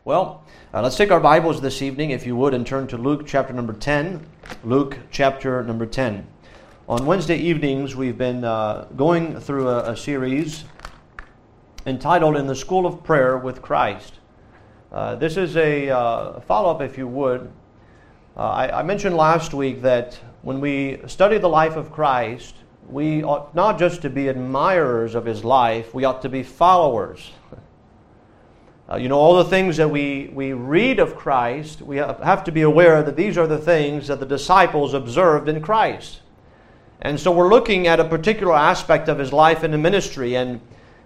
Well, let's take our Bibles this evening, if you would, and turn to Luke chapter number 10. Luke chapter number 10. On Wednesday evenings, we've been going through a series entitled In the School of Prayer with Christ. This is a follow-up, if you would. I mentioned last week that when we study the life of Christ, we ought not just to be admirers of His life, we ought to be followers. All the things that we read of Christ, we have to be aware that these are the things that the disciples observed in Christ. And so we're looking at a particular aspect of His life and the ministry. And,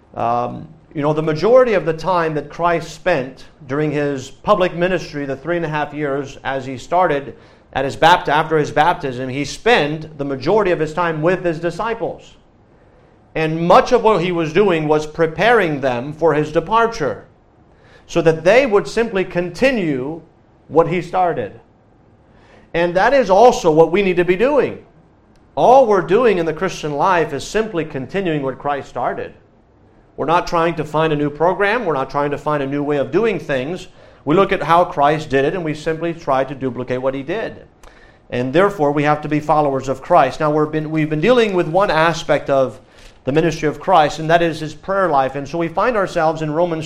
the majority of the time that Christ spent during His public ministry, the 3.5 years as He started after His baptism, He spent the majority of His time with His disciples. And much of what He was doing was preparing them for His departure, so that they would simply continue what He started. And that is also what we need to be doing. All we're doing in the Christian life is simply continuing what Christ started. We're not trying to find a new program. We're not trying to find a new way of doing things. We look at how Christ did it, and we simply try to duplicate what He did. And therefore, we have to be followers of Christ. Now, we've been dealing with one aspect of the ministry of Christ, and that is His prayer life. And so we find ourselves in Luke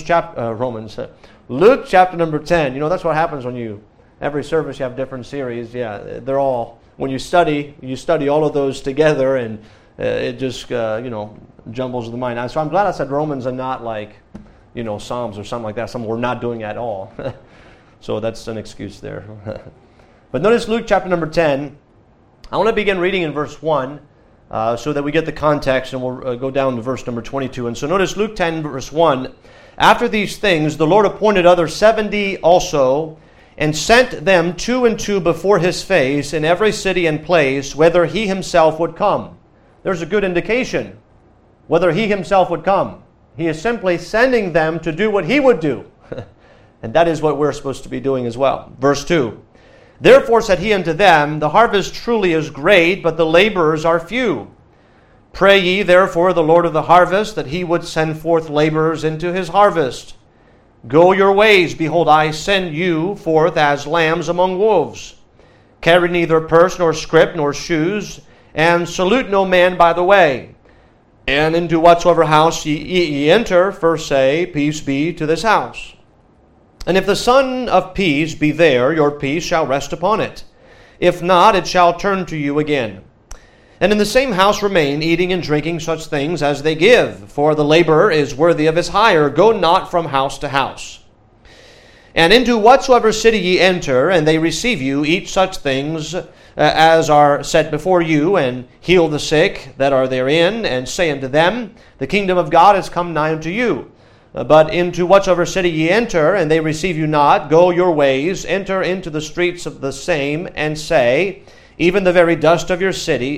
chapter number 10. That's what happens when every service you have different series. Yeah, they're all, when you study all of those together, and it just, jumbles the mind. So I'm glad I said Romans and not like, Psalms or something like that. Something we're not doing at all. So that's an excuse there. But notice Luke chapter number 10. I want to begin reading in verse 1. So that we get the context, and we'll go down to verse number 22. And so notice Luke 10, verse 1. After these things, the Lord appointed other 70 also, and sent them 2 and 2 before His face in every city and place, whither He Himself would come. There's a good indication whether He Himself would come. He is simply sending them to do what He would do. And that is what we're supposed to be doing as well. Verse 2. Therefore said He unto them, the harvest truly is great, but the laborers are few. Pray ye therefore the Lord of the harvest, that He would send forth laborers into His harvest. Go your ways, behold, I send you forth as lambs among wolves. Carry neither purse, nor scrip, nor shoes, and salute no man by the way. And into whatsoever house ye enter, first say, Peace be to this house. And if the Son of Peace be there, your peace shall rest upon it. If not, it shall turn to you again. And in the same house remain, eating and drinking such things as they give, for the laborer is worthy of his hire. Go not from house to house. And into whatsoever city ye enter, and they receive you, eat such things as are set before you, and heal the sick that are therein, and say unto them, The kingdom of God is come nigh unto you. But into whatsoever city ye enter, and they receive you not, go your ways, enter into the streets of the same, and say, Even the very dust of your city,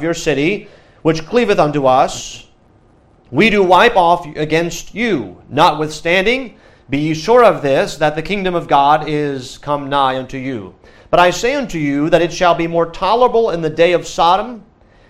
which cleaveth unto us, we do wipe off against you. Notwithstanding, be ye sure of this, that the kingdom of God is come nigh unto you. But I say unto you, that it shall be more tolerable in the day of Sodom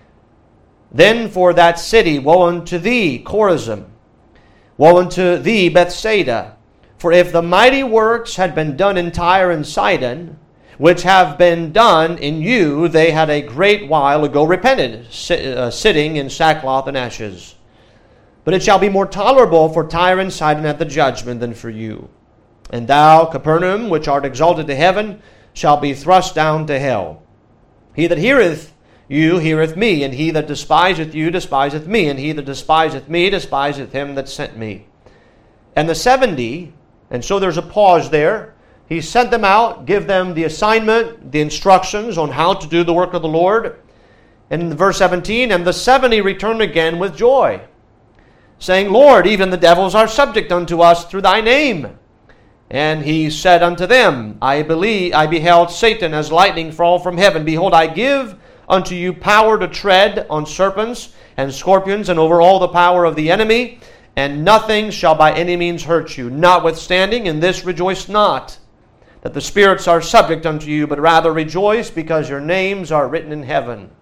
than for that city. Woe unto thee, Chorazin! Woe unto thee, Bethsaida! For if the mighty works had been done in Tyre and Sidon, which have been done in you, they had a great while ago repented, sitting in sackcloth and ashes. But it shall be more tolerable for Tyre and Sidon at the judgment than for you. And thou, Capernaum, which art exalted to heaven, shall be thrust down to hell. He that heareth you heareth me, and he that despiseth you despiseth me, and he that despiseth me despiseth him that sent me. And the 70, and so there's a pause there. He sent them out, give them the assignment, the instructions on how to do the work of the Lord. And in verse 17, and the 70 returned again with joy, saying, Lord, even the devils are subject unto us through thy name. And he said unto them, I beheld Satan as lightning fall from heaven. Behold, I give unto you power to tread on serpents and scorpions, and over all the power of the enemy, and nothing shall by any means hurt you. Notwithstanding, in this rejoice not, that the spirits are subject unto you, but rather rejoice, because your names are written in heaven.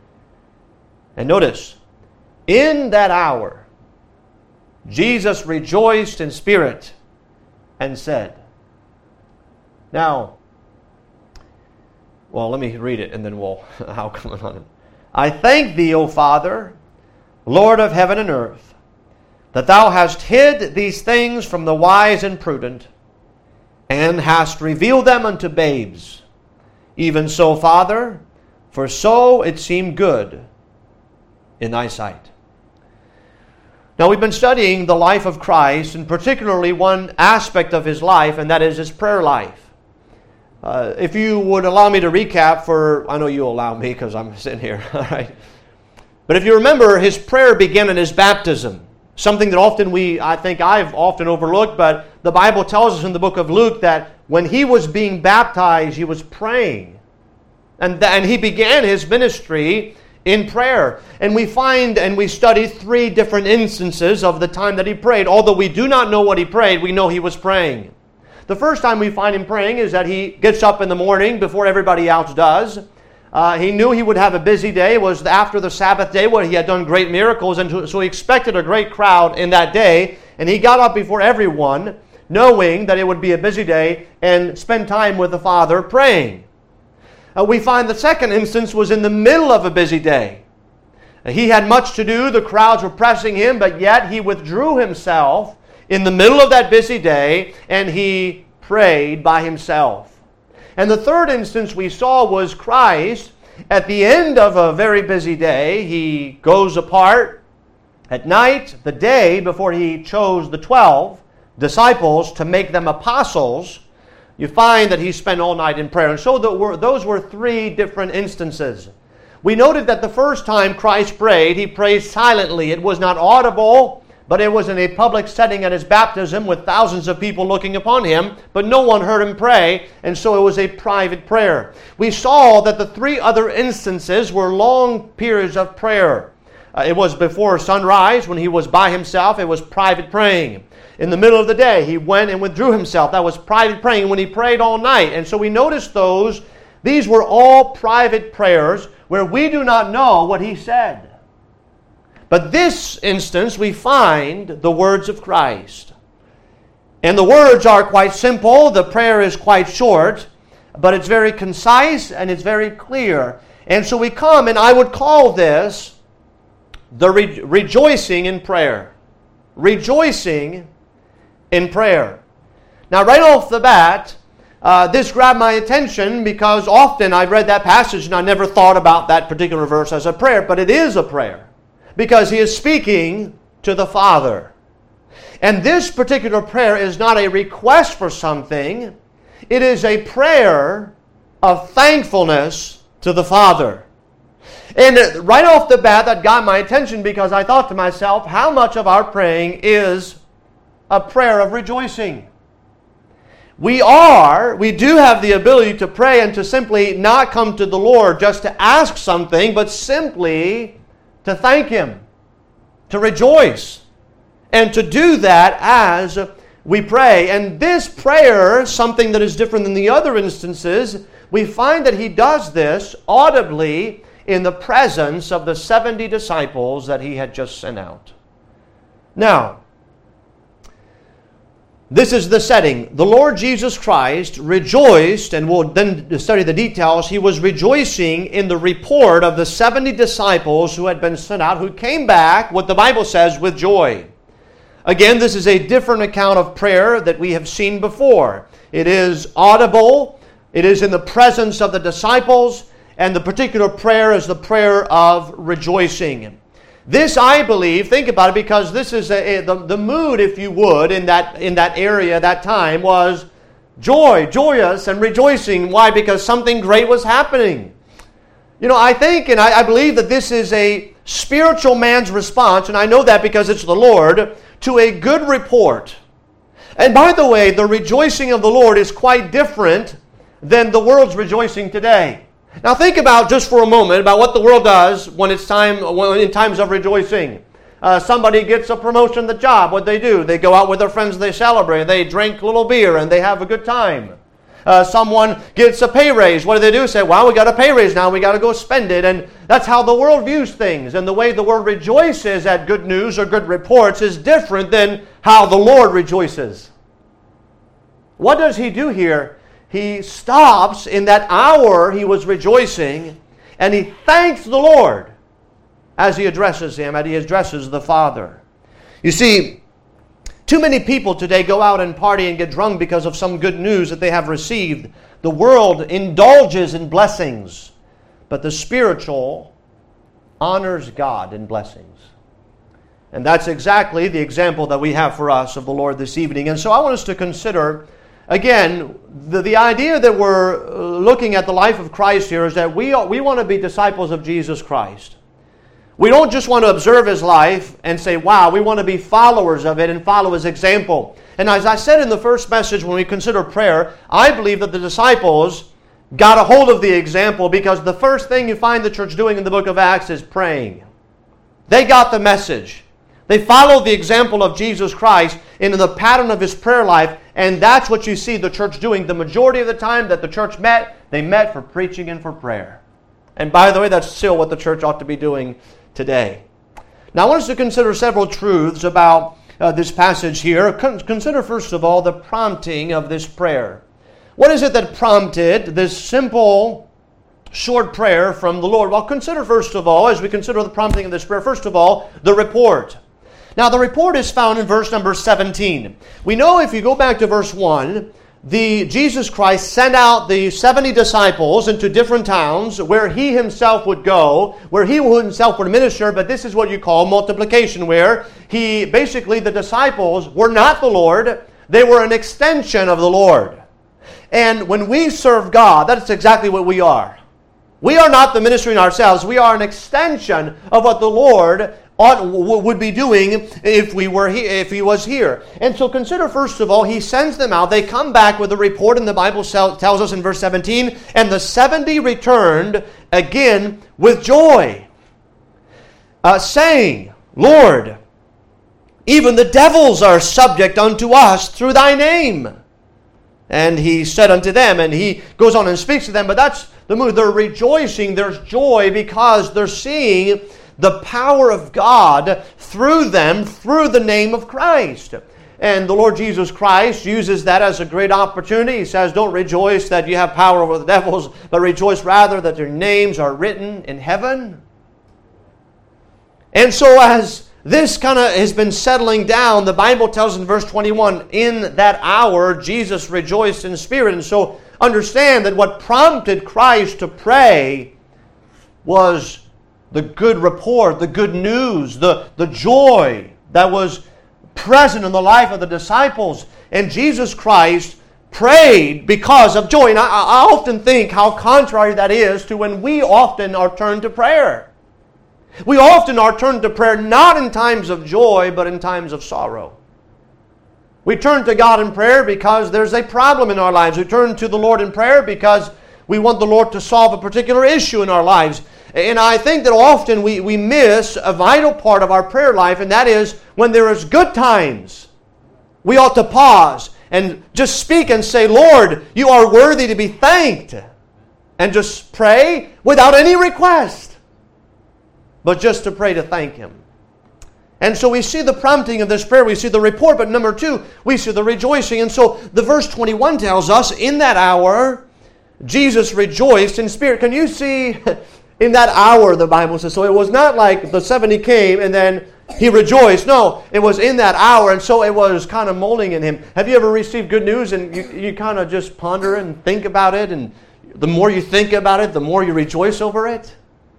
And notice, in that hour, Jesus rejoiced in spirit and said, Now, well, let me read it and then I'll comment on it. I thank thee, O Father, Lord of heaven and earth, that thou hast hid these things from the wise and prudent, and hast revealed them unto babes. Even so, Father, for so it seemed good in thy sight. Now, we've been studying the life of Christ, and particularly one aspect of his life, and that is his prayer life. If you would allow me to recap I know you'll allow me because I'm sitting here, all right? But if you remember, his prayer began in his baptism, something that I think I've often overlooked, but the Bible tells us in the book of Luke that when he was being baptized, he was praying. And he began his ministry in prayer. And we find and we study 3 different instances of the time that he prayed. Although we do not know what he prayed, we know he was praying. The first time we find him praying is that he gets up in the morning before everybody else does. He knew he would have a busy day. It was after the Sabbath day where he had done great miracles, and so he expected a great crowd in that day. And he got up before everyone, knowing that it would be a busy day, and spend time with the Father praying. We find the second instance was in the middle of a busy day. He had much to do. The crowds were pressing him, but yet he withdrew himself in the middle of that busy day, and he prayed by himself. And the third instance we saw was Christ. At the end of a very busy day, he goes apart at night, the day before he chose the 12 disciples to make them apostles. You find that he spent all night in prayer. And so those were 3 different instances. We noted that the first time Christ prayed, he prayed silently. It was not audible, but it was in a public setting at his baptism with thousands of people looking upon him, but no one heard him pray, and so it was a private prayer. We saw that the 3 other instances were long periods of prayer. It was before sunrise when he was by himself. It was private praying. In the middle of the day, he went and withdrew himself. That was private praying when he prayed all night. And so we noticed these were all private prayers where we do not know what he said. But this instance, we find the words of Christ. And the words are quite simple. The prayer is quite short, but it's very concise and it's very clear. And so we come, and I would call this the rejoicing in prayer. Rejoicing in prayer. Now, right off the bat, this grabbed my attention because often I've read that passage and I never thought about that particular verse as a prayer, but it is a prayer. Because he is speaking to the Father. And this particular prayer is not a request for something. It is a prayer of thankfulness to the Father. And right off the bat, that got my attention because I thought to myself, how much of our praying is a prayer of rejoicing? We do have the ability to pray and to simply not come to the Lord just to ask something, but simply to thank Him, to rejoice, and to do that as we pray. And this prayer, something that is different than the other instances, we find that he does this audibly in the presence of the 70 disciples that he had just sent out. Now, this is the setting. The Lord Jesus Christ rejoiced, and we'll then study the details. He was rejoicing in the report of the 70 disciples who had been sent out, who came back, what the Bible says, with joy. Again, this is a different account of prayer that we have seen before. It is audible. It is in the presence of the disciples, and the particular prayer is the prayer of rejoicing. This, I believe, think about it, because this is the mood, if you would, in that area, that time, was joy, joyous, and rejoicing. Why? Because something great was happening. You know, I think and I believe that this is a spiritual man's response, and I know that because it's the Lord, to a good report. And by the way, the rejoicing of the Lord is quite different than the world's rejoicing today. Now think about, just for a moment, about what the world does when in times of rejoicing. Somebody gets a promotion at the job. What do? They go out with their friends, they celebrate, they drink a little beer, and they have a good time. Someone gets a pay raise. What do? Say, well, we got a pay raise now, we got to go spend it. And that's how the world views things. And the way the world rejoices at good news or good reports is different than how the Lord rejoices. What does He do here? he stops in that hour he was rejoicing, and he thanks the Lord as he addresses him, as he addresses the Father. You see, too many people today go out and party and get drunk because of some good news that they have received. The world indulges in blessings, but the spiritual honors God in blessings. And that's exactly the example that we have for us of the Lord this evening. And so I want us to consider, again, the idea that we're looking at the life of Christ here is that we want to be disciples of Jesus Christ. We don't just want to observe His life and say, wow, we want to be followers of it and follow His example. And as I said in the first message when we consider prayer, I believe that the disciples got a hold of the example because the first thing you find the church doing in the book of Acts is praying. They got the message. They followed the example of Jesus Christ in the pattern of His prayer life, and that's what you see the church doing. The majority of the time that the church met, they met for preaching and for prayer. And by the way, that's still what the church ought to be doing today. Now I want us to consider several truths about this passage here. Consider first of all the prompting of this prayer. What is it that prompted this simple, short prayer from the Lord? Well, consider first of all, as we consider the prompting of this prayer, first of all, the report. Now, the report is found in verse number 17. We know if you go back to verse 1, Jesus Christ sent out the 70 disciples into different towns where He Himself would go, where He Himself would minister, but this is what you call multiplication, where the disciples were not the Lord, they were an extension of the Lord. And when we serve God, that's exactly what we are. We are not the ministry in ourselves, we are an extension of what the Lord would be doing if He was here. And so consider first of all, He sends them out. They come back with a report, and the Bible tells us in verse 17, and the 70 returned again with joy, saying, Lord, even the devils are subject unto us through Thy name. And He said unto them, and He goes on and speaks to them, but that's the mood. They're rejoicing, there's joy because they're seeing the power of God through them, through the name of Christ. And the Lord Jesus Christ uses that as a great opportunity. He says, don't rejoice that you have power over the devils, but rejoice rather that your names are written in heaven. And so as this kind of has been settling down, the Bible tells in verse 21, in that hour Jesus rejoiced in spirit. And so understand that what prompted Christ to pray was the good report, the good news, the joy that was present in the life of the disciples. And Jesus Christ prayed because of joy. And I often think how contrary that is to when we often are turned to prayer. We often are turned to prayer not in times of joy, but in times of sorrow. We turn to God in prayer because there's a problem in our lives. We turn to the Lord in prayer because we want the Lord to solve a particular issue in our lives. And I think that often we miss a vital part of our prayer life, and that is when there is good times, we ought to pause and just speak and say, Lord, you are worthy to be thanked. And just pray without any request, but just to pray to thank Him. And so we see the prompting of this prayer, we see the report, but number two, we see the rejoicing. And so the verse 21 tells us, in that hour, Jesus rejoiced in spirit. Can you see... In that hour, the Bible says. So it was not like the 70 came and then He rejoiced. No, it was in that hour, and so it was kind of molding in Him. Have you ever received good news and you kind of just ponder and think about it, and the more you think about it, the more you rejoice over it?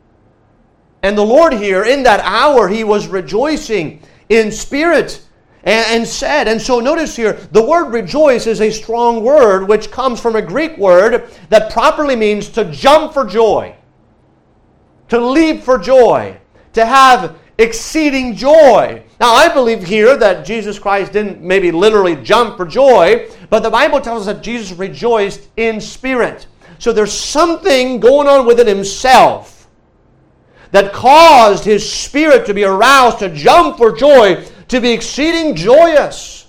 And the Lord here, in that hour, He was rejoicing in spirit and said, and so notice here, the word rejoice is a strong word which comes from a Greek word that properly means to jump for joy. To leap for joy, to have exceeding joy. Now, I believe here that Jesus Christ didn't maybe literally jump for joy, but the Bible tells us that Jesus rejoiced in spirit. So there's something going on within Himself that caused His spirit to be aroused, to jump for joy, to be exceeding joyous.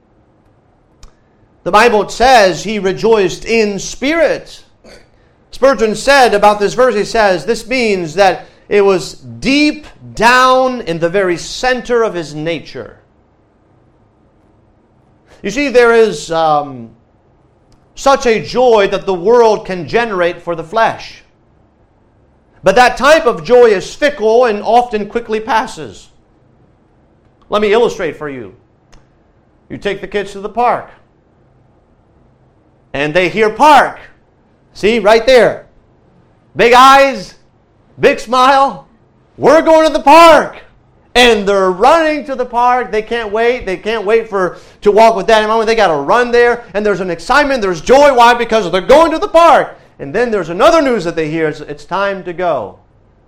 The Bible says He rejoiced in spirit. Spurgeon said about this verse, he says, this means that it was deep down in the very center of His nature. You see, there is such a joy that the world can generate for the flesh. But that type of joy is fickle and often quickly passes. Let me illustrate for you. You take the kids to the park, and they hear park. See, right there. Big eyes, big smile. We're going to the park. And they're running to the park. They can't wait. They can't wait to walk with Daddy and Mama. They got to run there. And there's an excitement. There's joy. Why? Because they're going to the park. And then there's another news that they hear. It's time to go.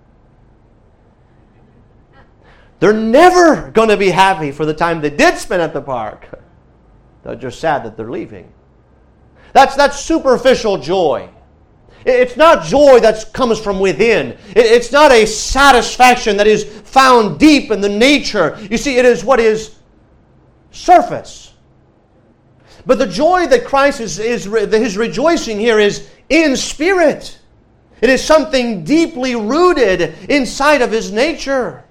They're never going to be happy for the time they did spend at the park. They're just sad that they're leaving. That's superficial joy. It's not joy that comes from within. It's not a satisfaction that is found deep in the nature. You see, it is what is surface. But the joy that Christ his rejoicing here is in spirit. It is something deeply rooted inside of His nature.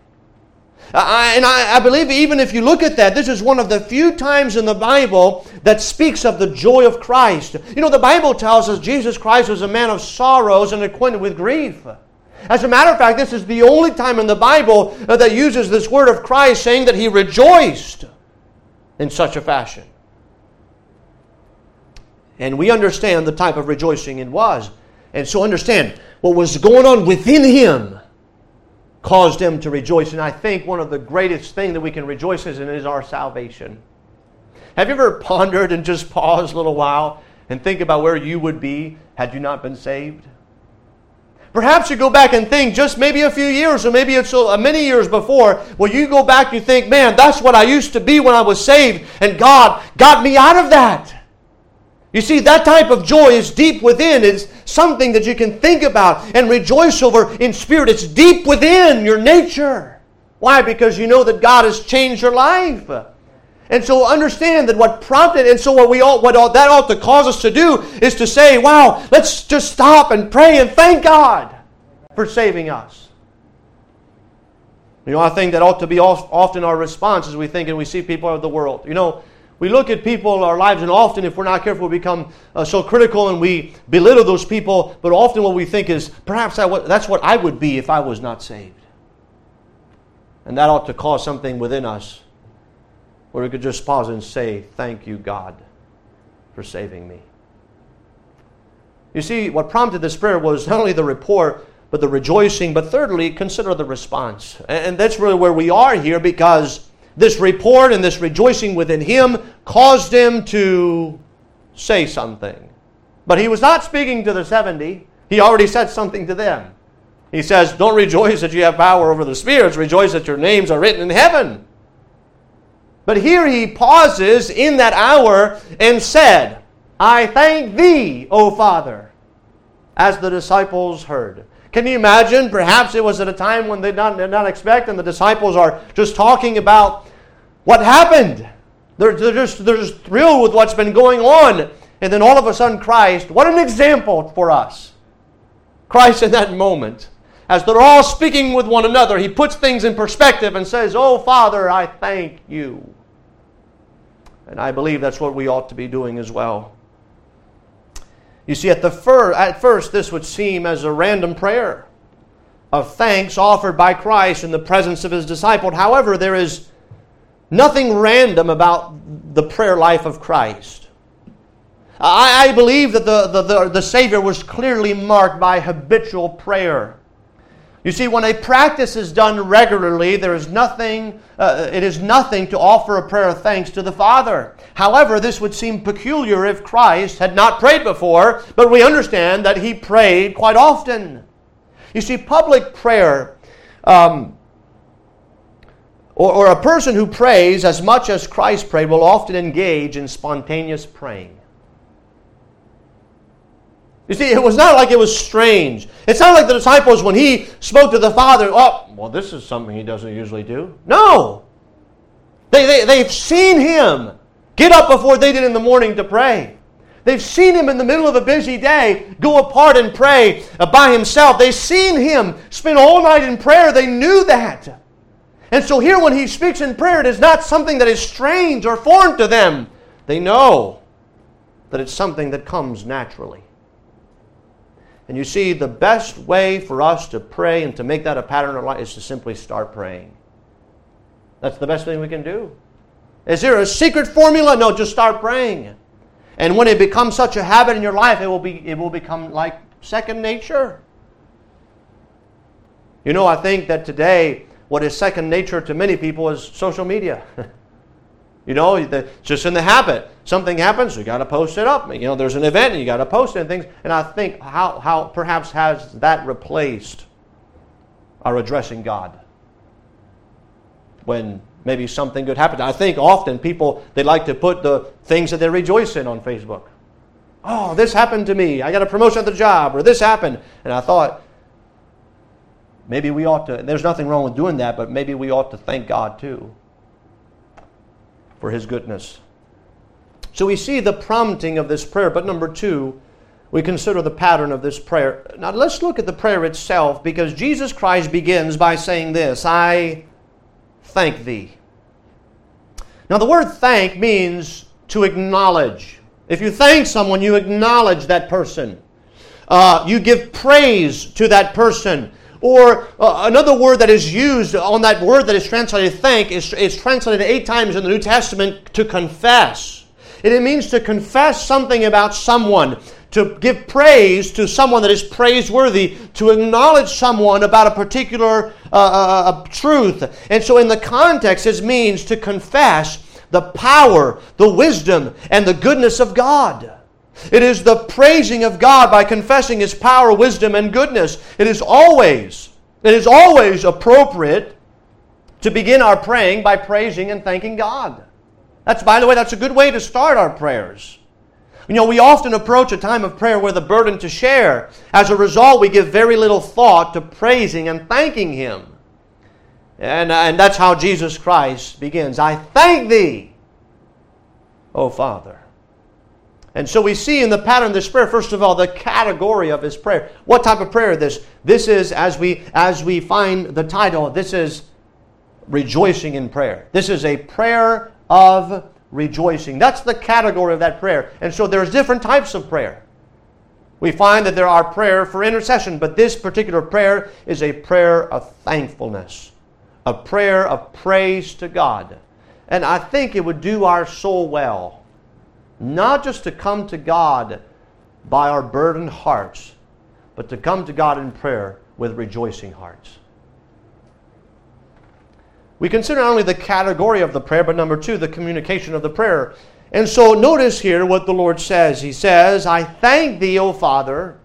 I believe even if you look at that, this is one of the few times in the Bible that speaks of the joy of Christ. You know, the Bible tells us Jesus Christ was a man of sorrows and acquainted with grief. As a matter of fact, this is the only time in the Bible that uses this word of Christ saying that He rejoiced in such a fashion. And we understand the type of rejoicing it was. And so understand, what was going on within Him caused Him to rejoice. And I think one of the greatest things that we can rejoice in is our salvation. Have you ever pondered and just paused a little while and think about where you would be had you not been saved? Perhaps you go back and think just maybe a few years or maybe it's many years before where you go back and you think, man, that's what I used to be when I was saved and God got me out of that. You see, that type of joy is deep within. It's something that you can think about and rejoice over in spirit. It's deep within your nature. Why? Because you know that God has changed your life. And so understand that what prompted, and so that ought to cause us to do is to say, wow, let's just stop and pray and thank God for saving us. You know, I think that ought to be often our response as we think and we see people of the world. You know, we look at people in our lives, and often, if we're not careful, we become so critical and we belittle those people. But often what we think is, perhaps that's what I would be if I was not saved. And that ought to cause something within us where we could just pause and say, thank you, God, for saving me. You see, what prompted the Spirit was not only the report, but the rejoicing. But thirdly, consider the response. And that's really where we are here, because this report and this rejoicing within Him caused Him to say something. But He was not speaking to the 70. He already said something to them. He says, don't rejoice that you have power over the spirits. Rejoice that your names are written in heaven. But here He pauses in that hour and said, I thank Thee, O Father, as the disciples heard. Can you imagine? Perhaps it was at a time when they did not expect, and the disciples are just talking about what happened. They're just thrilled with what's been going on. And then all of a sudden Christ, what an example for us. Christ in that moment, as they're all speaking with one another, He puts things in perspective and says, oh Father, I thank You. And I believe that's what we ought to be doing as well. You see, at first this would seem as a random prayer of thanks offered by Christ in the presence of His disciple. However, there is nothing random about the prayer life of Christ. I believe that the Savior was clearly marked by habitual prayer. You see, when a practice is done regularly, it is nothing to offer a prayer of thanks to the Father. However, this would seem peculiar if Christ had not prayed before, but we understand that He prayed quite often. You see, public prayer, or a person who prays as much as Christ prayed will often engage in spontaneous praying. You see, it was not like it was strange. It's not like the disciples, when He spoke to the Father, oh, well, this is something He doesn't usually do. No! They've seen Him get up before they did in the morning to pray. They've seen Him in the middle of a busy day go apart and pray by Himself. They've seen Him spend all night in prayer. They knew that. And so here when He speaks in prayer, it is not something that is strange or foreign to them. They know that it's something that comes naturally. And you see, the best way for us to pray and to make that a pattern in our life is to simply start praying. That's the best thing we can do. Is there a secret formula? No, just start praying. And when it becomes such a habit in your life, it will become like second nature. You know, I think that today, what is second nature to many people is social media. You know, it's just in the habit. Something happens, you got to post it up. You know, there's an event and you got to post it and things. And I think how perhaps has that replaced our addressing God when maybe something good happens. I think often people, they like to put the things that they rejoice in on Facebook. Oh, this happened to me. I got a promotion at the job, or this happened. And I thought, maybe we ought to, there's nothing wrong with doing that, but maybe we ought to thank God too for His goodness. So we see the prompting of this prayer, but number two, we consider the pattern of this prayer. Now let's look at the prayer itself, because Jesus Christ begins by saying this, I thank Thee. Now the word thank means to acknowledge. If you thank someone, you acknowledge that person. You give praise to that person. Or another word that is used on that word that is translated thank is translated 8 times in the New Testament to confess. It means to confess something about someone, to give praise to someone that is praiseworthy, to acknowledge someone about a particular truth. And so in the context, it means to confess the power, the wisdom, and the goodness of God. It is the praising of God by confessing His power, wisdom, and goodness. It is always appropriate to begin our praying by praising and thanking God. By the way, that's a good way to start our prayers. You know, we often approach a time of prayer with a burden to share. As a result, we give very little thought to praising and thanking Him. And that's how Jesus Christ begins. I thank Thee, O Father. And so we see in the pattern of this prayer, first of all, the category of His prayer. What type of prayer is this? This is, as we find the title, this is rejoicing in prayer. This is a prayer of rejoicing. That's the category of that prayer. And so there's different types of prayer. We find that there are prayer for intercession, but this particular prayer is a prayer of thankfulness, a prayer of praise to God. And I think it would do our soul well not just to come to God by our burdened hearts, but to come to God in prayer with rejoicing hearts. We consider not only the category of the prayer, but number two, the communication of the prayer. And so notice here what the Lord says. He says, I thank Thee, O Father,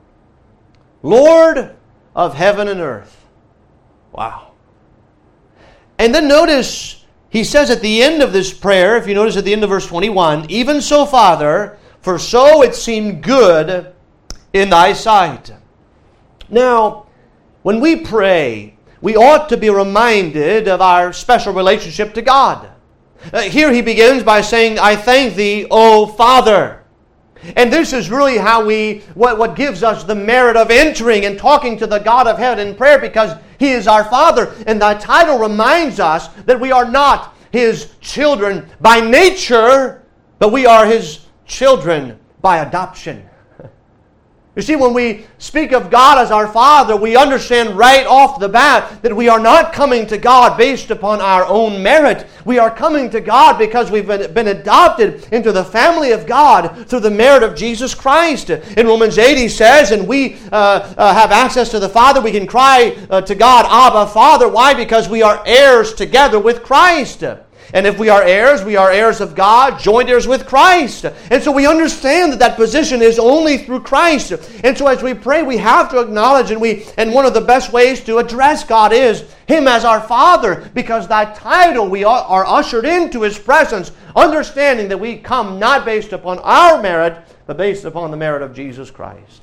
Lord of heaven and earth. Wow. And then notice, He says at the end of this prayer, if you notice at the end of verse 21, even so, Father, for so it seemed good in Thy sight. Now, when we pray, we ought to be reminded of our special relationship to God. Here He begins by saying, I thank Thee, O Father. And this is really how what gives us the merit of entering and talking to the God of heaven in prayer, because He is our Father. And that title reminds us that we are not His children by nature, but we are His children by adoption. You see, when we speak of God as our Father, we understand right off the bat that we are not coming to God based upon our own merit. We are coming to God because we've been adopted into the family of God through the merit of Jesus Christ. In Romans 8 he says, and we have access to the Father, we can cry to God, Abba, Father. Why? Because we are heirs together with Christ. And if we are heirs of God, joint heirs with Christ. And so we understand that position is only through Christ. And so as we pray, we have to acknowledge, and one of the best ways to address God is Him as our Father, because that title we are ushered into His presence, understanding that we come not based upon our merit, but based upon the merit of Jesus Christ.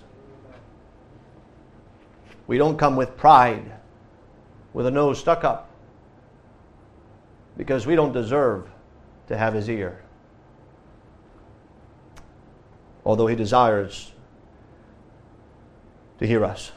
We don't come with pride, with a nose stuck up, because we don't deserve to have His ear, although He desires to hear us.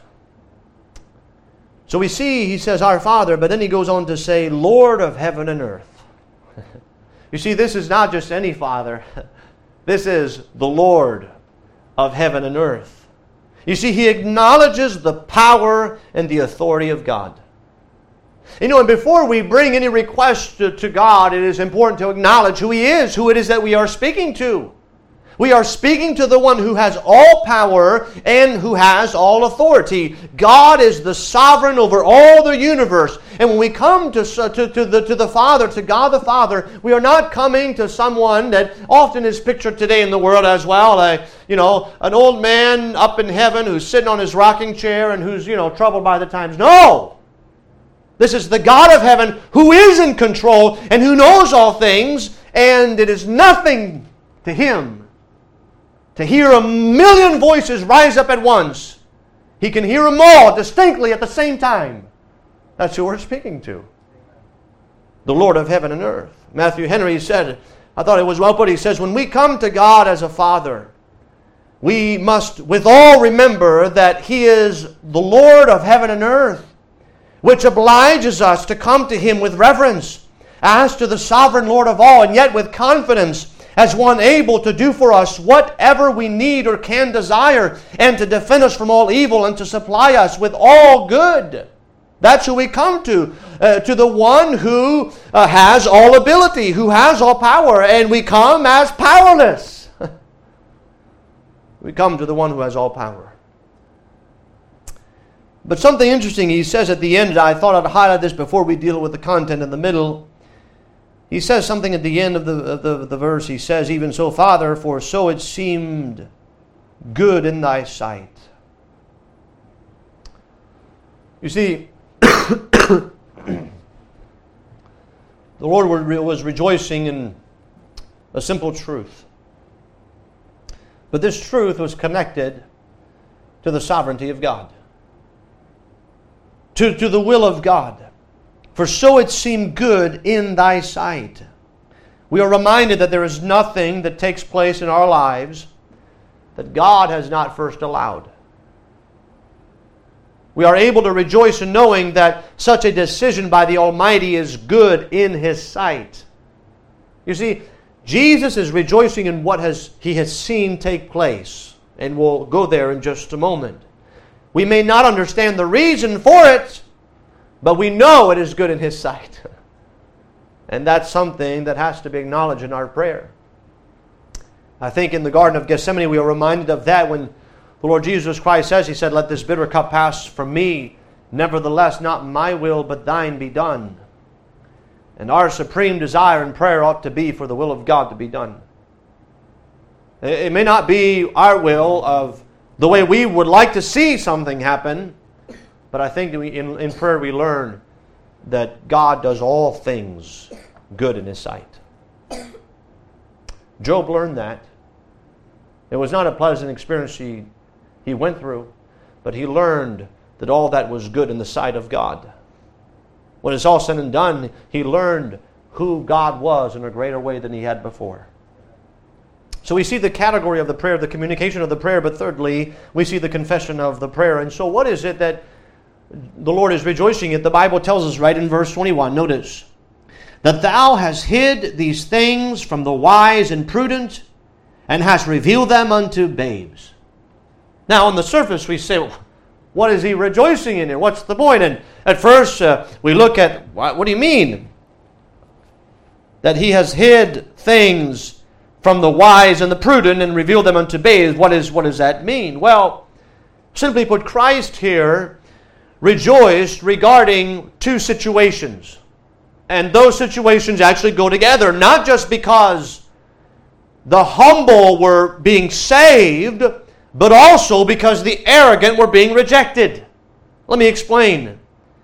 So we see He says, our Father, but then He goes on to say, Lord of heaven and earth. You see, this is not just any Father. This is the Lord of heaven and earth. You see, he acknowledges the power and the authority of God. You know, and before we bring any request to God, it is important to acknowledge who He is, who it is that we are speaking to. We are speaking to the one who has all power and who has all authority. God is the sovereign over all the universe. And when we come to the Father, to God the Father, we are not coming to someone that often is pictured today in the world as well. An old man up in heaven who's sitting on his rocking chair and who's, troubled by the times. No! This is the God of heaven who is in control and who knows all things, and it is nothing to Him to hear a million voices rise up at once. He can hear them all distinctly at the same time. That's who we're speaking to. The Lord of heaven and earth. Matthew Henry said, I thought it was well put, he says, when we come to God as a Father, we must with all remember that He is the Lord of heaven and earth, which obliges us to come to Him with reverence as to the sovereign Lord of all, and yet with confidence as one able to do for us whatever we need or can desire, and to defend us from all evil, and to supply us with all good. That's who we come to the one who has all ability, who has all power, and we come as powerless. We come to the one who has all power. But something interesting he says at the end, I thought I'd highlight this before we deal with the content in the middle. He says something at the end of the verse. He says, even so, Father, for so it seemed good in Thy sight. You see, the Lord was rejoicing in a simple truth. But this truth was connected to the sovereignty of God, to the will of God. For so it seemed good in Thy sight. We are reminded that there is nothing that takes place in our lives that God has not first allowed. We are able to rejoice in knowing that such a decision by the Almighty is good in His sight. You see, Jesus is rejoicing in what He has seen take place. And we'll go there in just a moment. We may not understand the reason for it, but we know it is good in His sight. And that's something that has to be acknowledged in our prayer. I think in the Garden of Gethsemane we are reminded of that when the Lord Jesus Christ says, He said, let this bitter cup pass from me. Nevertheless, not my will, but Thine be done. And our supreme desire in prayer ought to be for the will of God to be done. It may not be our will of the way we would like to see something happen, but I think that in prayer we learn that God does all things good in His sight. Job learned that. It was not a pleasant experience he went through, but he learned that all that was good in the sight of God. When it's all said and done, he learned who God was in a greater way than he had before. So we see the category of the prayer, the communication of the prayer, but thirdly, we see the confession of the prayer. And so what is it that the Lord is rejoicing in? The Bible tells us right in verse 21, notice, that Thou hast hid these things from the wise and prudent, and hast revealed them unto babes. Now on the surface we say, what is he rejoicing in here? What's the point? And at first we look at, what do you mean? That he has hid things from the wise and the prudent and revealed them unto babes. What does that mean? Well, simply put, Christ here rejoiced regarding two situations. And those situations actually go together, not just because the humble were being saved, but also because the arrogant were being rejected. Let me explain.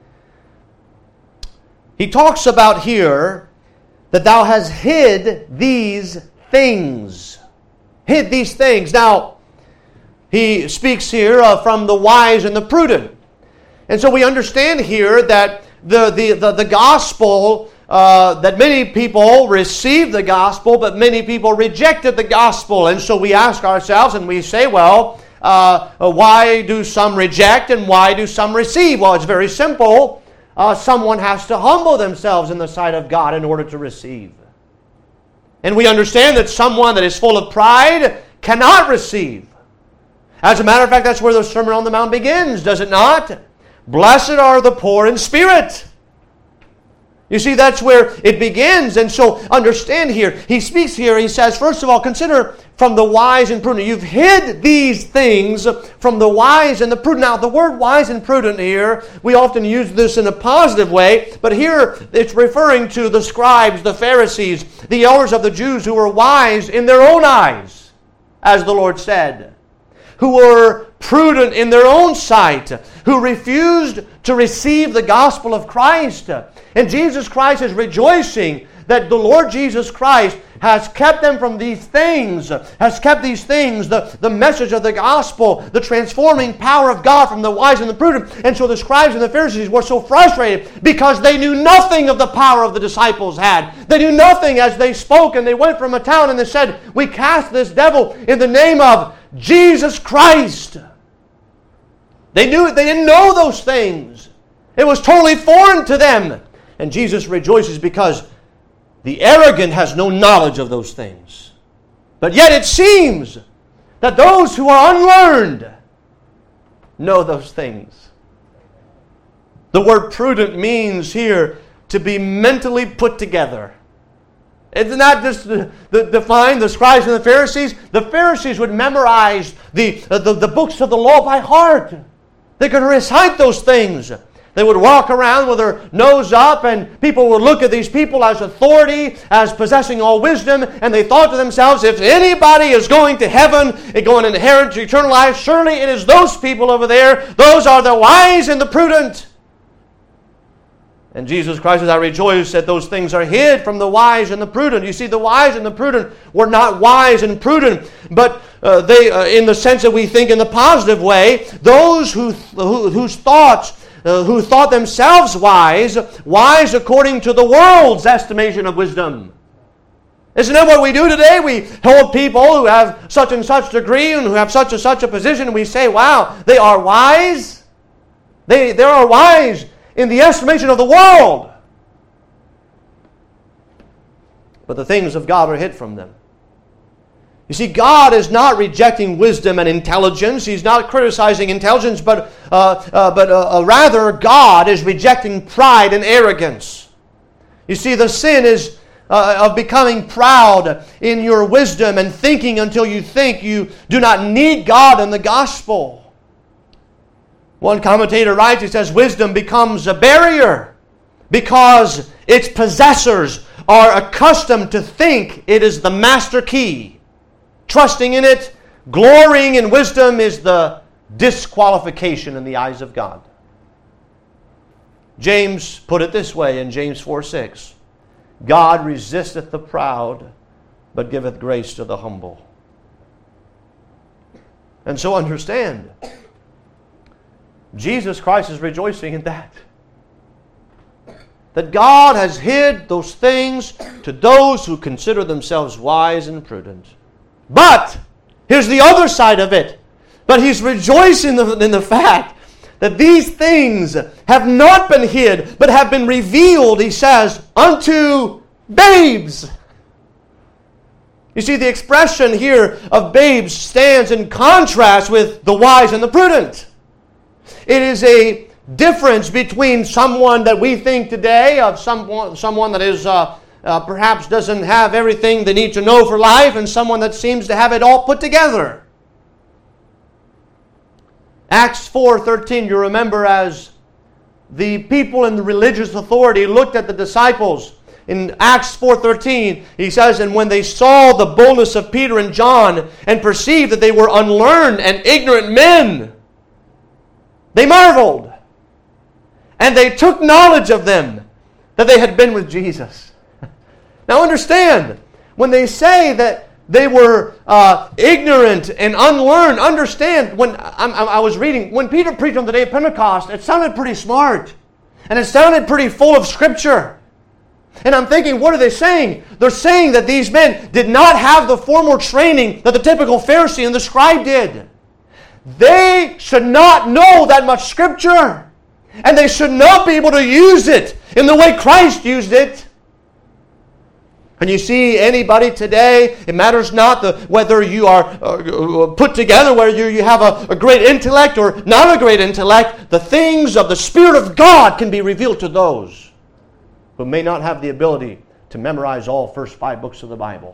He talks about here that thou hast hid these things. Hid these things. Now, he speaks here from the wise and the prudent. And so we understand here that the gospel, that many people received the gospel, but many people rejected the gospel. And so we ask ourselves and we say, well, why do some reject and why do some receive? Well, it's very simple. Someone has to humble themselves in the sight of God in order to receive. And we understand that someone that is full of pride cannot receive. As a matter of fact, that's where the Sermon on the Mount begins, does it not? Blessed are the poor in spirit. You see, that's where it begins. And so understand here, he speaks here, he says, first of all, consider from the wise and prudent. You've hid these things from the wise and the prudent. Now, the word wise and prudent here, we often use this in a positive way, but here it's referring to the scribes, the Pharisees, the elders of the Jews who were wise in their own eyes, as the Lord said, who were prudent in their own sight, who refused to receive the gospel of Christ. And Jesus Christ is rejoicing that the Lord Jesus Christ has kept them from these things, has kept these things, the message of the gospel, the transforming power of God from the wise and the prudent. And so the scribes and the Pharisees were so frustrated because they knew nothing of the power of the disciples had. They knew nothing as they spoke, and they went from a town and they said, "We cast this devil in the name of Jesus Christ." They didn't know those things. It was totally foreign to them. And Jesus rejoices because the arrogant has no knowledge of those things. But yet it seems that those who are unlearned know those things. The word prudent means here to be mentally put together. It's not just defined, the scribes and the Pharisees. The Pharisees would memorize the books of the law by heart. They could recite those things. They would walk around with their nose up, and people would look at these people as authority, as possessing all wisdom, and they thought to themselves, if anybody is going to heaven and going to inherit eternal life, surely it is those people over there. Those are the wise and the prudent. And Jesus Christ says, I rejoice that those things are hid from the wise and the prudent. You see, the wise and the prudent were not wise and prudent, but they, in the sense that we think in the positive way, those who thought themselves wise according to the world's estimation of wisdom. Isn't that what we do today? We hold people who have such and such degree and who have such and such a position, and we say, wow, they are wise. They are wise in the estimation of the world. But the things of God are hid from them. You see, God is not rejecting wisdom and intelligence. He's not criticizing intelligence, but rather God is rejecting pride and arrogance. You see, the sin is of becoming proud in your wisdom and thinking until you think you do not need God and the gospel. One commentator writes, he says, wisdom becomes a barrier because its possessors are accustomed to think it is the master key. Trusting in it, glorying in wisdom is the disqualification in the eyes of God. James put it this way in James 4:6. God resisteth the proud, but giveth grace to the humble. And so understand, Jesus Christ is rejoicing in that. That God has hid those things to those who consider themselves wise and prudent. But, here's the other side of it. But He's rejoicing in the fact that these things have not been hid, but have been revealed, He says, unto babes. You see, the expression here of babes stands in contrast with the wise and the prudent. It is a difference between someone that we think today of someone that is perhaps doesn't have everything they need to know for life, and someone that seems to have it all put together. Acts 4:13, you remember, as the people in the religious authority looked at the disciples. In Acts 4:13, he says, and when they saw the boldness of Peter and John and perceived that they were unlearned and ignorant men, they marveled. And they took knowledge of them that they had been with Jesus. Now understand, when they say that they were ignorant and unlearned, understand, when I was reading, when Peter preached on the day of Pentecost, it sounded pretty smart. And it sounded pretty full of Scripture. And I'm thinking, what are they saying? They're saying that these men did not have the formal training that the typical Pharisee and the scribe did. They should not know that much Scripture. And they should not be able to use it in the way Christ used it. And you see anybody today, it matters not whether you are put together, whether you have a great intellect or not a great intellect, the things of the Spirit of God can be revealed to those who may not have the ability to memorize all first 5 books of the Bible.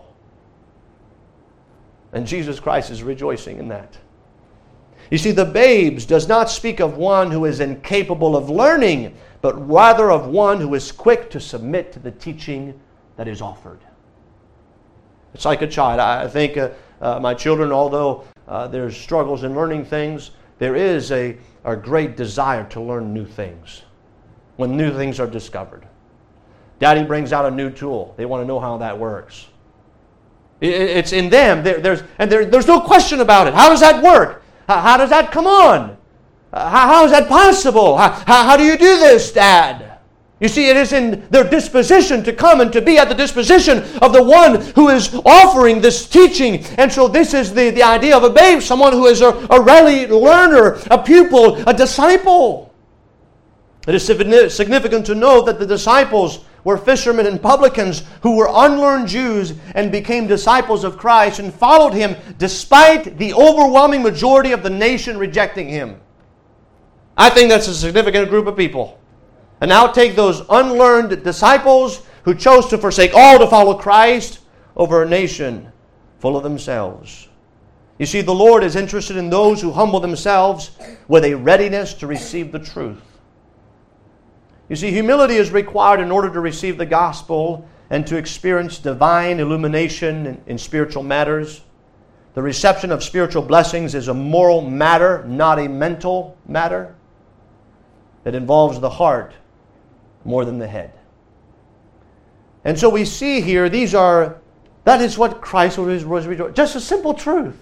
And Jesus Christ is rejoicing in that. You see, the babes does not speak of one who is incapable of learning, but rather of one who is quick to submit to the teaching that is offered. It's like a child. I think my children, although there's struggles in learning things, there is a great desire to learn new things when new things are discovered. Daddy brings out a new tool. They want to know how that works. It's in them. There's no question about it. How does that work? How does that come on? How is that possible? How do you do this, Dad? You see, it is in their disposition to come and to be at the disposition of the one who is offering this teaching. And so this is the idea of a babe, someone who is a ready learner, a pupil, a disciple. It is significant to know that the disciples were fishermen and publicans who were unlearned Jews and became disciples of Christ and followed Him despite the overwhelming majority of the nation rejecting Him. I think that's a significant group of people. And now take those unlearned disciples who chose to forsake all to follow Christ over a nation full of themselves. You see, the Lord is interested in those who humble themselves with a readiness to receive the truth. You see, humility is required in order to receive the gospel and to experience divine illumination in spiritual matters. The reception of spiritual blessings is a moral matter, not a mental matter. It involves the heart more than the head. And so we see here, that is what Christ was rejoicing. Just a simple truth.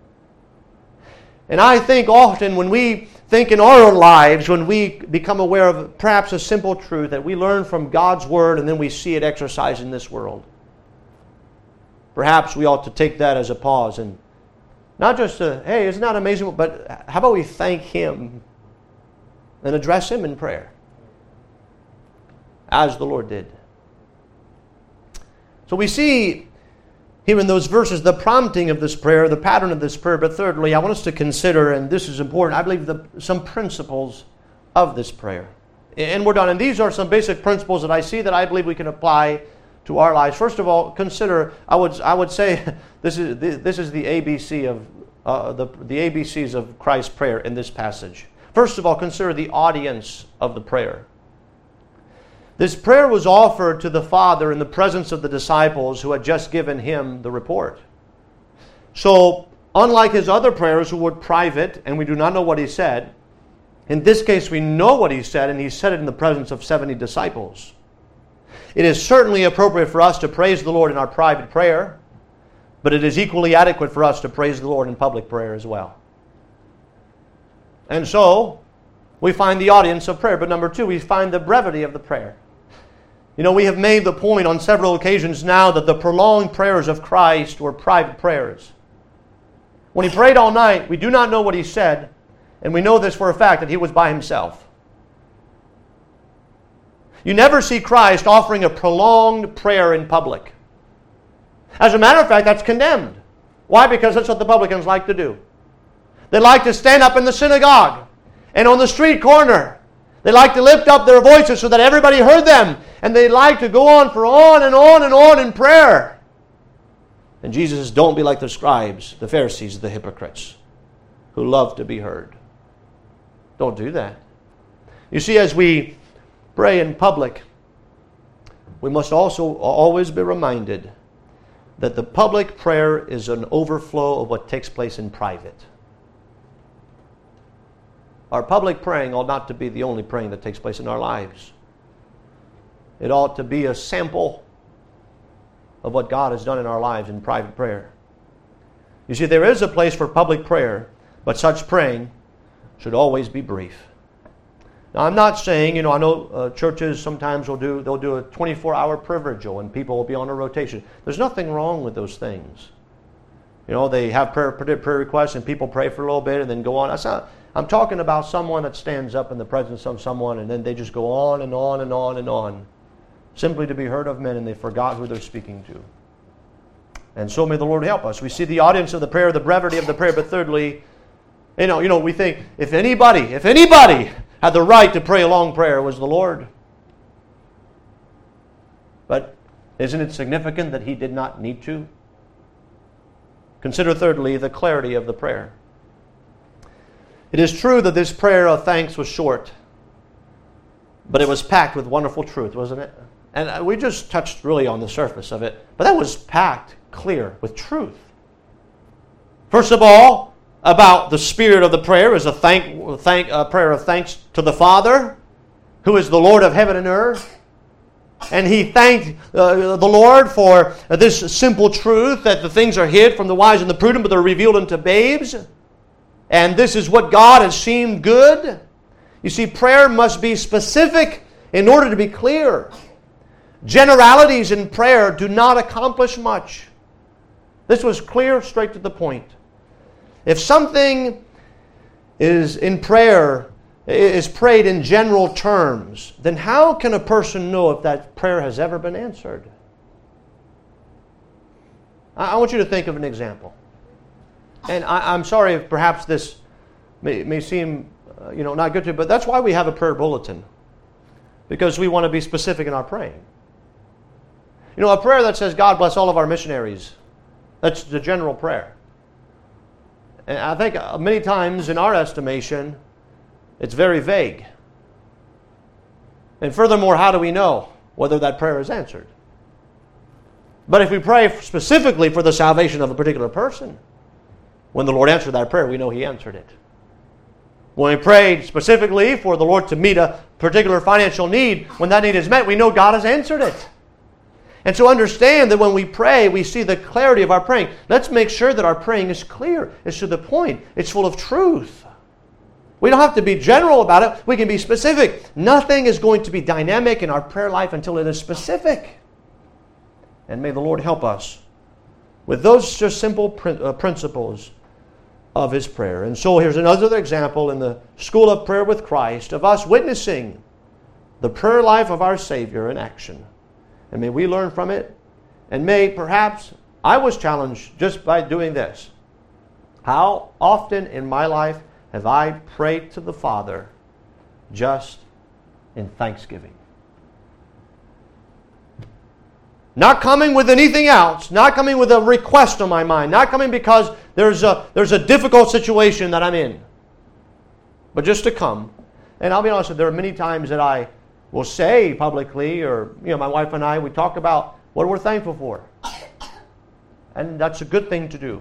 And I think often when we think in our own lives, when we become aware of perhaps a simple truth that we learn from God's Word and then we see it exercised in this world, perhaps we ought to take that as a pause and not just hey, isn't that amazing, but how about we thank Him and address Him in prayer, as the Lord did. So we see here in those verses the prompting of this prayer, the pattern of this prayer. But thirdly, I want us to consider, and this is important, I believe some principles of this prayer. And we're done. And these are some basic principles that I see that I believe we can apply to our lives. First of all, consider, I would say this is the ABC of the ABCs of Christ's prayer in this passage. First of all, consider the audience of the prayer. This prayer was offered to the Father in the presence of the disciples who had just given Him the report. So, unlike His other prayers, who were private and we do not know what He said, in this case we know what He said, and He said it in the presence of 70 disciples. It is certainly appropriate for us to praise the Lord in our private prayer, but it is equally adequate for us to praise the Lord in public prayer as well. And so, we find the audience of prayer. But number two, we find the brevity of the prayer. You know, we have made the point on several occasions now that the prolonged prayers of Christ were private prayers. When He prayed all night, we do not know what He said, and we know this for a fact, that He was by Himself. You never see Christ offering a prolonged prayer in public. As a matter of fact, that's condemned. Why? Because that's what the publicans like to do. They like to stand up in the synagogue and on the street corner. They like to lift up their voices so that everybody heard them. And they like to go on for on and on and on in prayer. And Jesus says, don't be like the scribes, the Pharisees, the hypocrites, who love to be heard. Don't do that. You see, as we pray in public, we must also always be reminded that the public prayer is an overflow of what takes place in private. Our public praying ought not to be the only praying that takes place in our lives. It ought to be a sample of what God has done in our lives in private prayer. You see, there is a place for public prayer, but such praying should always be brief. Now, I'm not saying, I know churches sometimes they'll do a 24-hour prayer vigil and people will be on a rotation. There's nothing wrong with those things. They have prayer requests and people pray for a little bit and then go on. I'm talking about someone that stands up in the presence of someone and then they just go on and on and on and on, simply to be heard of men, and they forgot who they're speaking to. And so may the Lord help us. We see the audience of the prayer, the brevity of the prayer, but thirdly, we think if anybody had the right to pray a long prayer, it was the Lord. But isn't it significant that He did not need to? Consider thirdly the clarity of the prayer. It is true that this prayer of thanks was short, but it was packed with wonderful truth, wasn't it? And we just touched really on the surface of it, but that was packed clear with truth. First of all, about the spirit of the prayer is a prayer of thanks to the Father, who is the Lord of heaven and earth. And he thanked the Lord for this simple truth that the things are hid from the wise and the prudent, but they're revealed unto babes. And this is what God has seemed good. You see, prayer must be specific in order to be clear. Generalities in prayer do not accomplish much. This was clear, straight to the point. If something is in prayer, is prayed in general terms, then how can a person know if that prayer has ever been answered? I want you to think of an example. And I'm sorry if perhaps this may seem not good to you, but that's why we have a prayer bulletin. Because we want to be specific in our praying. A prayer that says, God bless all of our missionaries, that's the general prayer. And I think many times in our estimation, it's very vague. And furthermore, how do we know whether that prayer is answered? But if we pray specifically for the salvation of a particular person, when the Lord answered that prayer, we know He answered it. When we prayed specifically for the Lord to meet a particular financial need, when that need is met, we know God has answered it. And so understand that when we pray, we see the clarity of our praying. Let's make sure that our praying is clear, it's to the point, it's full of truth. We don't have to be general about it. We can be specific. Nothing is going to be dynamic in our prayer life until it is specific. And may the Lord help us with those just simple principles of His prayer. And so here's another example in the School of Prayer with Christ of us witnessing the prayer life of our Savior in action. And may we learn from it. And may perhaps I was challenged just by doing this. How often in my life have I prayed to the Father just in thanksgiving? Not coming with anything else, not coming with a request on my mind, not coming because there's a difficult situation that I'm in, but just to come. And I'll be honest, there are many times that I will say publicly, or my wife and I, we talk about what we're thankful for. And that's a good thing to do.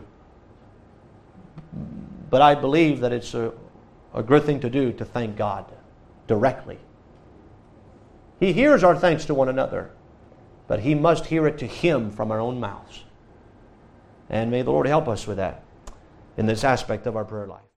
But I believe that it's a good thing to do to thank God directly. He hears our thanks to one another, but He must hear it to Him from our own mouths. And may the Lord help us with that in this aspect of our prayer life.